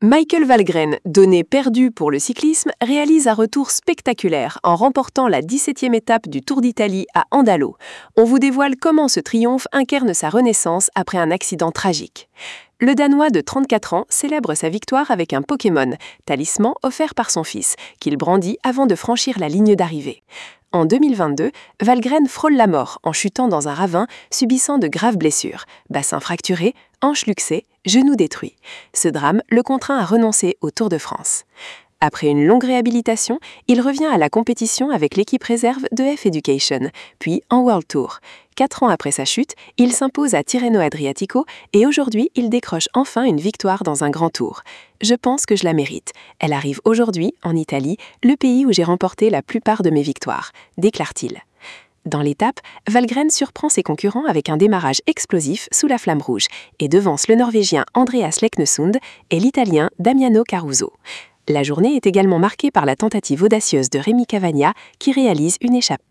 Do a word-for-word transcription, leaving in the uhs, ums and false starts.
Michael Valgren, donné perdu pour le cyclisme, réalise un retour spectaculaire en remportant la dix-septième étape du Tour d'Italie à Andalo. On vous dévoile comment ce triomphe incarne sa renaissance après un accident tragique. Le Danois de trente-quatre ans célèbre sa victoire avec un Pokémon, talisman offert par son fils, qu'il brandit avant de franchir la ligne d'arrivée. En deux mille vingt-deux, Valgren frôle la mort en chutant dans un ravin, subissant de graves blessures, bassin fracturé, hanche luxée, genou détruit. Ce drame le contraint à renoncer au Tour de France. Après une longue réhabilitation, il revient à la compétition avec l'équipe réserve de F Education, puis en World Tour. Quatre ans après sa chute, il s'impose à Tirreno Adriatico et aujourd'hui, il décroche enfin une victoire dans un grand tour. Je pense que je la mérite. Elle arrive aujourd'hui, en Italie, le pays où j'ai remporté la plupart de mes victoires, déclare-t-il. Dans l'étape, Valgren surprend ses concurrents avec un démarrage explosif sous la flamme rouge et devance le Norvégien Andreas Leknesund et l'Italien Damiano Caruso. La journée est également marquée par la tentative audacieuse de Rémi Cavagna qui réalise une échappée.